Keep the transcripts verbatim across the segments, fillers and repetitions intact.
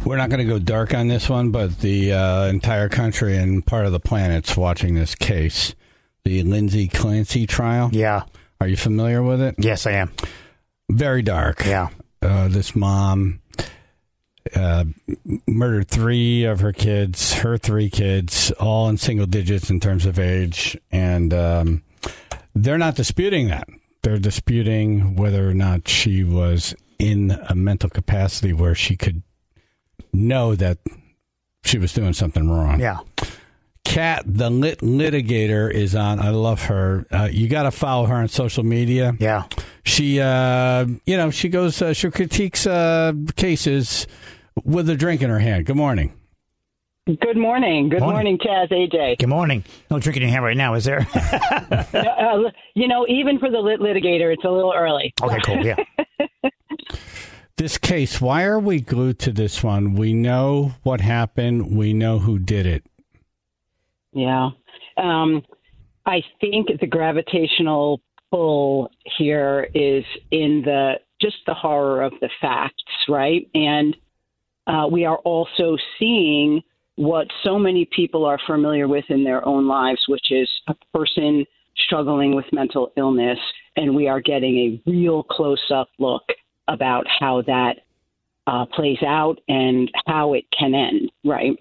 We're not going to go dark on this one, but the uh, entire country and part of the planet's watching this case, the Lindsay Clancy trial. Yeah. Are you familiar with it? Yes, I am. Very dark. Yeah. Uh, this mom uh, murdered three of her kids, her three kids, all in single digits in terms of age. And um, they're not disputing that. They're disputing whether or not she was in a mental capacity where she could know that she was doing something wrong. Yeah. Kat, the lit litigator, is on. I love her. Uh, you got to follow her on social media. Yeah. She, uh, you know, she goes, uh, she critiques uh, cases with a drink in her hand. Good morning. Good morning. Good morning, morning Chaz, A J. Good morning. No drinking in your hand right now, is there? uh, you know, even for the lit litigator, it's a little early. Okay, cool. Yeah. This case, why are we glued to this one? We know what happened. We know who did it. Yeah. Um, I think the gravitational pull here is in the just the horror of the facts, right? And uh, we are also seeing what so many people are familiar with in their own lives, which is a person struggling with mental illness, and we are getting a real close-up look about how that uh, plays out and how it can end, right?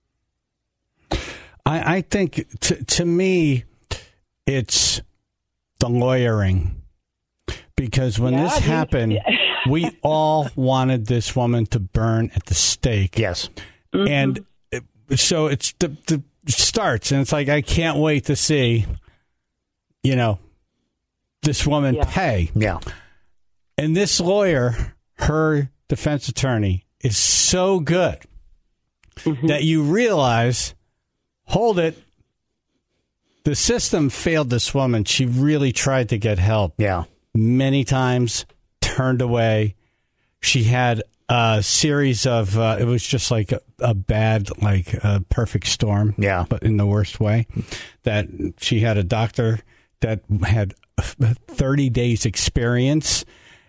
I, I think, to, to me, it's the lawyering. Because when yeah, this I mean, happened, yeah. we all wanted this woman to burn at the stake. Yes. Mm-hmm. And it, so it's the, the starts, and it's like, I can't wait to see, you know, this woman yeah. pay. Yeah. And this lawyer, her defense attorney, is so good mm-hmm. that you realize, hold it, the system failed this woman. She really tried to get help. Yeah. Many times, turned away. She had a series of, uh, it was just like a, a bad, like a perfect storm. Yeah. But in the worst way. That she had a doctor that had thirty days experience,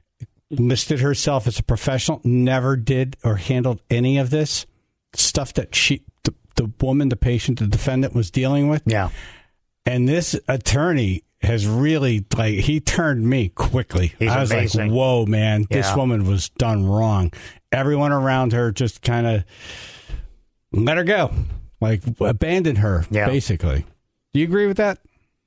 listed herself as a professional, never did or handled any of this stuff that she, the, the woman, the patient, the defendant was dealing with. Yeah. And this attorney has really, like, he turned me quickly. He's I was amazing. like, whoa, man, this Yeah. woman was done wrong. Everyone around her just kind of let her go, like abandoned her, Yeah. basically. Do you agree with that?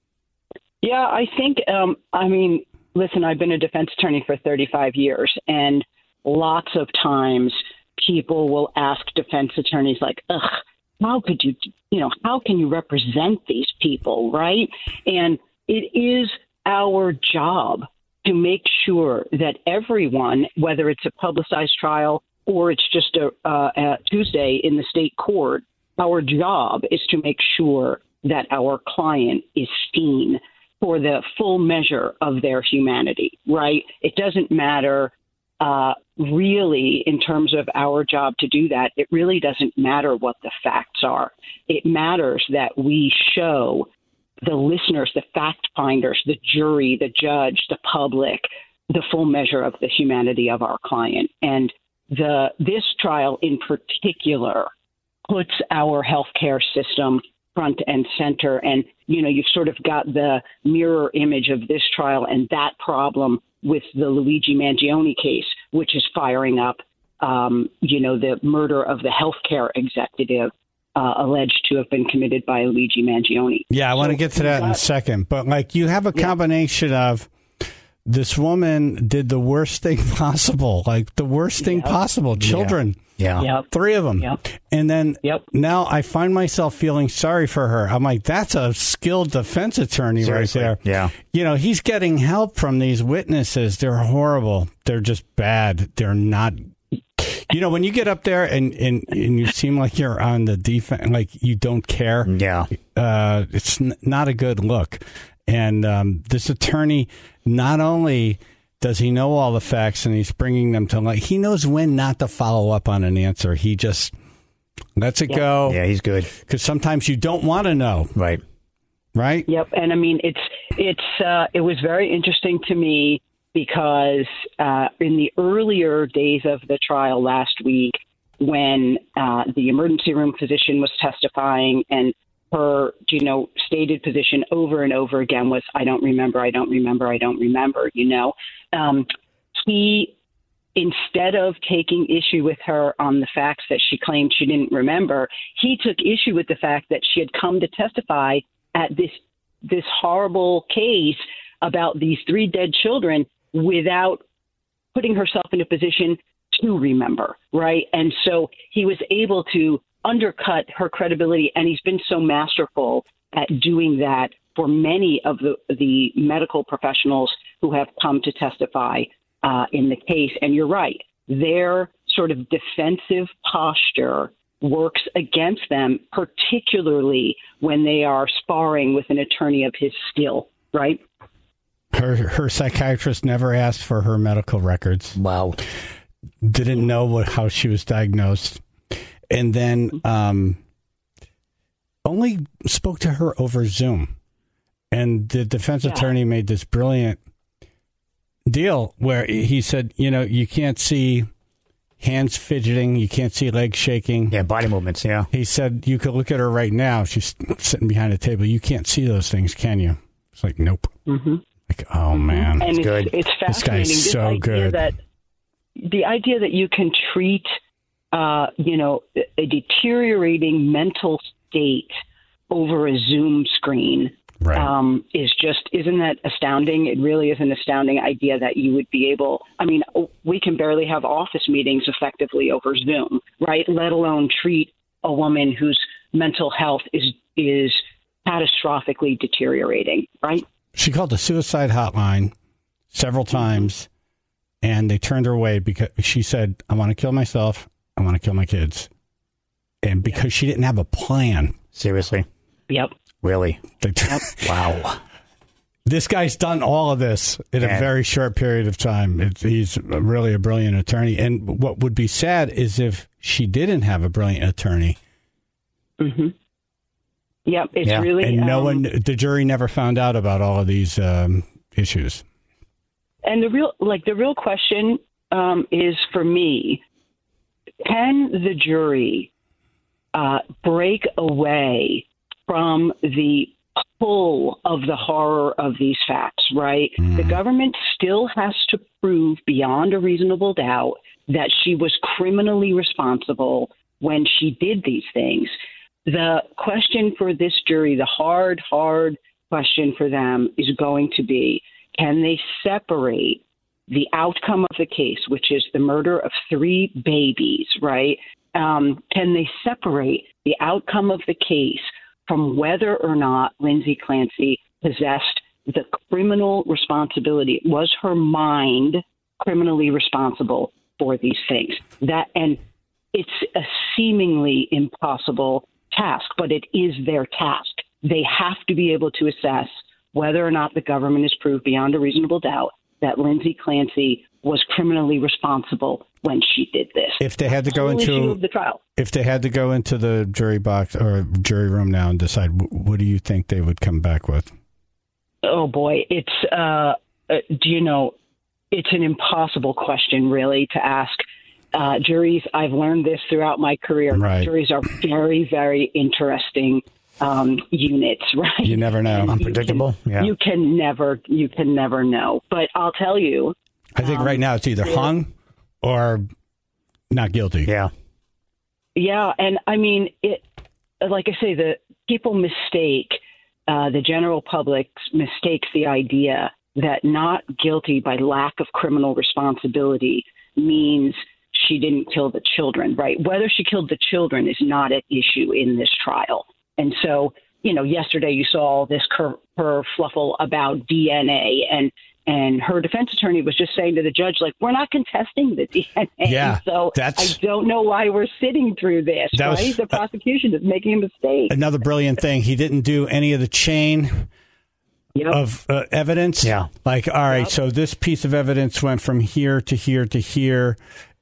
Yeah, I think, um, I mean, listen, I've been a defense attorney for thirty-five years, and lots of times people will ask defense attorneys like, ugh, how could you, you know, how can you represent these people, right? And it is our job to make sure that everyone, whether it's a publicized trial or it's just a, uh, a Tuesday in the state court, our job is to make sure that our client is seen for the full measure of their humanity, right? It doesn't matter uh, really in terms of our job to do that. It really doesn't matter what the facts are. It matters that we show the listeners, the fact finders, the jury, the judge, the public, the full measure of the humanity of our client. And the this trial in particular puts our healthcare system front and center. And, you know, you've sort of got the mirror image of this trial and that problem with the Luigi Mangione case, which is firing up, um, you know, the murder of the healthcare executive uh, alleged to have been committed by Luigi Mangione. Yeah, I want to So get to that in a second. But, like, you have a Yeah. combination of this woman did the worst thing possible, like the worst thing Yep. possible. Children. Yeah. Yep. Three of them. Yep. And then Yep. now I find myself feeling sorry for her. I'm like, that's a skilled defense attorney Seriously. right there. Yeah. You know, he's getting help from these witnesses. They're horrible. They're just bad. They're not. You know, when you get up there and, and, and you seem like you're on the defense, like you don't care. Yeah. Uh, it's n- not a good look. And um, this attorney, not only does he know all the facts and he's bringing them to light, he knows when not to follow up on an answer. He just lets it Yeah. go. Yeah, he's good. Because sometimes you don't want to know, Right. right? Yep. And I mean, it's it's uh, it was very interesting to me because uh, in the earlier days of the trial last week, when uh, the emergency room physician was testifying, and her, you know, stated position over and over again was, I don't remember, I don't remember, I don't remember, you know. Um, he, instead of taking issue with her on the facts that she claimed she didn't remember, he took issue with the fact that she had come to testify at this this horrible case about these three dead children without putting herself in a position to remember, right? And so he was able to undercut her credibility, and he's been so masterful at doing that for many of the, the medical professionals who have come to testify uh, in the case. And you're right, their sort of defensive posture works against them, particularly when they are sparring with an attorney of his skill, right? Her her psychiatrist never asked for her medical records. Wow. Didn't know what how she was diagnosed. And then um, only spoke to her over Zoom. And the defense yeah. attorney made this brilliant deal where he said, you know, you can't see hands fidgeting, you can't see legs shaking. Yeah, body movements, yeah. He said, you could look at her right now. She's sitting behind a table. You can't see those things, can you? It's like, nope. Mm-hmm. Like, oh, man. And it's it's, good. It's fascinating. This guy's this so idea good. That, the idea that you can treat, uh, you know, a deteriorating mental state over a Zoom screen right. um, is just, isn't that astounding? It really is an astounding idea that you would be able, I mean, we can barely have office meetings effectively over Zoom, right? Let alone treat a woman whose mental health is is catastrophically deteriorating, right? She called the suicide hotline several times, and they turned her away because she said, I want to kill myself. I want to kill my kids. And because yep. she didn't have a plan. Seriously? Yep. Really? Yep. Wow. This guy's done all of this in Man. a very short period of time. It's, he's really a brilliant attorney. And what would be sad is if she didn't have a brilliant attorney. Mm-hmm. Yep. It's yeah. really. And no um, one, the jury never found out about all of these um, issues. And the real, like the real question um, is for me, can the jury uh, break away from the pull of the horror of these facts, right? Mm. The government still has to prove beyond a reasonable doubt that she was criminally responsible when she did these things. The question for this jury, the hard, hard question for them is going to be, can they separate the outcome of the case, which is the murder of three babies, right? Um, can they separate the outcome of the case from whether or not Lindsay Clancy possessed the criminal responsibility? Was her mind criminally responsible for these things? That, and it's a seemingly impossible task, but it is their task. They have to be able to assess whether or not the government has proved beyond a reasonable doubt that Lindsay Clancy was criminally responsible when she did this. If they had to go into the trial, if they had to go into the jury box or jury room now and decide, what do you think they would come back with? Oh boy, it's uh, uh, do you know? It's an impossible question, really, to ask. Uh, juries, I've learned this throughout my career. Right. Juries are very, very interesting um, units, right? You never know. Unpredictable. You can, yeah. you can never, you can never know. But I'll tell you. I think um, right now it's either hung or not guilty. Yeah. Yeah, and I mean, it. Like I say, the people mistake, uh, the general public mistakes the idea that not guilty by lack of criminal responsibility means she didn't kill the children, right? Whether she killed the children is not at issue in this trial. And so, you know, yesterday you saw all this cur- kerfluffle about D N A, and and her defense attorney was just saying to the judge, like, we're not contesting the D N A. Yeah, so that's, I don't know why we're sitting through this, that right? Was, the prosecution uh, is making a mistake. Another brilliant thing, he didn't do any of the chain Yep. of uh, evidence. Yeah. Like, all right, yep. so this piece of evidence went from here to here to here.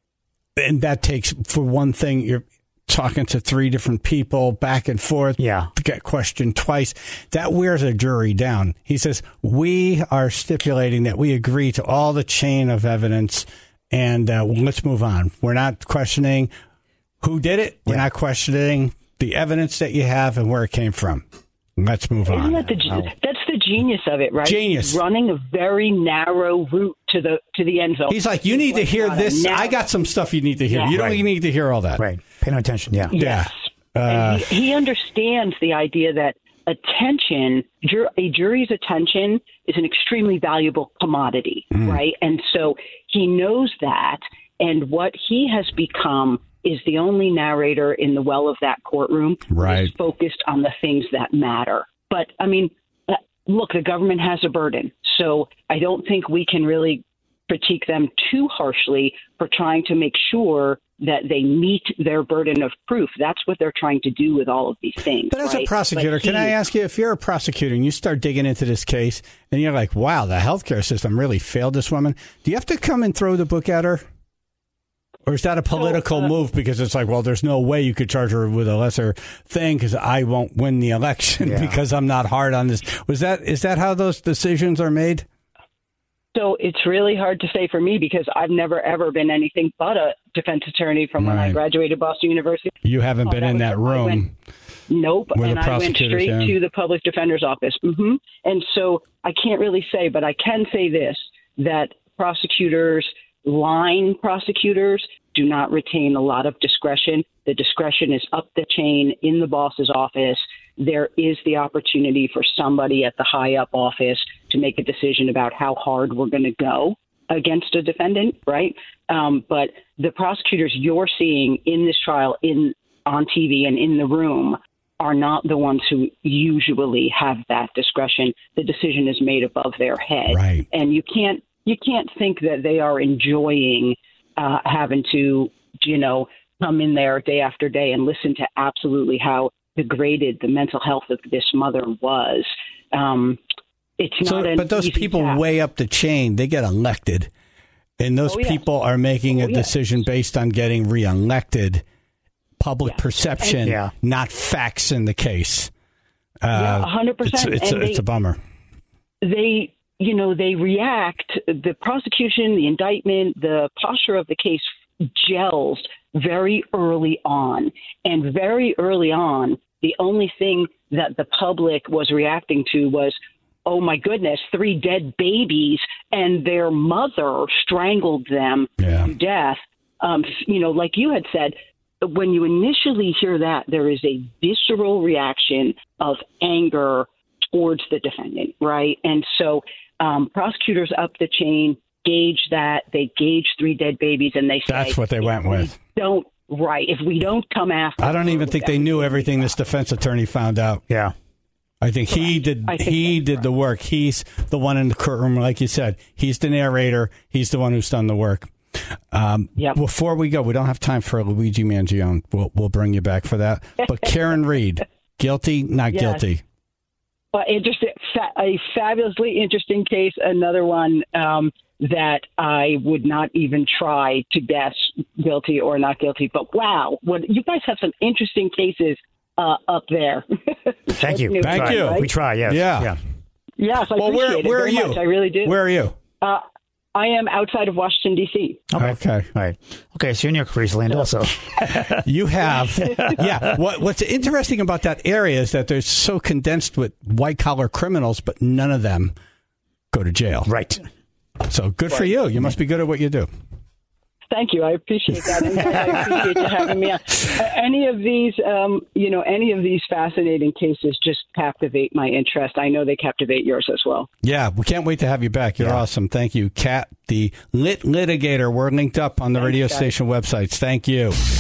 And that takes, for one thing, you're talking to three different people back and forth. Yeah. Get questioned twice. That wears a jury down. He says, we are stipulating that we agree to all the chain of evidence, and uh, let's move on. We're not questioning. who did it. We're Yeah. not questioning the evidence that you have and where it came from. Let's move Isn't on. that the, ge- Wow. that's the genius of it, right? Genius. Running a very narrow route to the to the end zone. He's like, you need to hear Not a this. narrow- I got some stuff you need to hear. Yeah. You don't Right. even need to hear all that. Right. Pay no attention. Yeah. Yes. Yeah. Uh, And he, he understands the idea that attention, jur- a jury's attention is an extremely valuable commodity, Mm. right? And so he knows that. And what he has become is the only narrator in the well of that courtroom who Right. is focused on the things that matter. But, I mean, uh, look, the government has a burden. So I don't think we can really critique them too harshly for trying to make sure that they meet their burden of proof. That's what they're trying to do with all of these things. But as right? a prosecutor, But can I he- ask you, if you're a prosecutor and you start digging into this case and you're like, wow, the healthcare system really failed this woman, do you have to come and throw the book at her? Or is that a political uh, move because it's like, well, there's no way you could charge her with a lesser thing because I won't win the election Yeah. because I'm not hard on this. Was that is that how those decisions are made? So it's really hard to say for me because I've never, ever been anything but a defense attorney from when I Right. graduated Boston University. You haven't Oh, been that in was- that I room. went- Nope. Where the And I went prosecutors, straight yeah. to the public defender's office. hmm And so I can't really say, but I can say this, that prosecutors, line prosecutors, do not retain a lot of discretion. The discretion is up the chain in the boss's office. There is the opportunity for somebody at the high up office to make a decision about how hard we're going to go against a defendant, right? Um, but the prosecutors you're seeing in this trial in on T V and in the room are not the ones who usually have that discretion. The decision is made above their head. Right. And you can't you can't think that they are enjoying uh, having to, you know, come in there day after day and listen to absolutely how degraded the mental health of this mother was. Um, it's So, not an but those easy people task. way up the chain, they get elected. And those Oh, yes. people are making a Oh, yes. decision based on getting reelected. Public Yeah. perception, Yeah. not facts in the case. Yeah, Uh, one hundred percent. It's, it's, And a, it's they- a bummer. they you know they react, the prosecution, the indictment, the posture of the case gels very early on, and very early on the only thing that the public was reacting to was, oh my goodness, three dead babies and their mother strangled them Yeah. to death. Um, you know, like you had said, when you initially hear that, there is a visceral reaction of anger towards the defendant, right? And so um, prosecutors up the chain gauge that. They gauge three dead babies, and they say, That's what they if went we with. Don't right. If we don't come after, I don't even her think with they knew everything everything this defense attorney found out. Yeah. I think he did. I think He that's did the work. He's the one in the courtroom, like you said. He's the narrator. He's the one who's done the work. Um, Yep. Before we go, we don't have time for Luigi Mangione. We'll we'll bring you back for that. But Karen Reed, guilty, not Yes. guilty. But interesting, fa- a fabulously interesting case. Another one um, that I would not even try to guess guilty or not guilty. But wow, what you guys have some interesting cases uh, up there. Thank you. New, Thank right? you. We try, yes. Yeah. yeah. Yes, I Well, appreciate where it where are very you? much. I really do. Where are you? Uh, I am outside of Washington, D C Okay. All right. Okay, so you're near Creaseland also. You have, yeah. What, what's interesting about that area is that they're so condensed with white collar criminals, but none of them go to jail. Right. So good for you. You must be good at what you do. Thank you. I appreciate that. And I appreciate you having me on. Uh, Any of these, um, you know, any of these fascinating cases just captivate my interest. I know they captivate yours as well. Yeah, we can't wait to have you back. You're Yeah. awesome. Thank you, Kat, the lit litigator. We're linked up on the Thanks, radio guys. station websites. Thank you.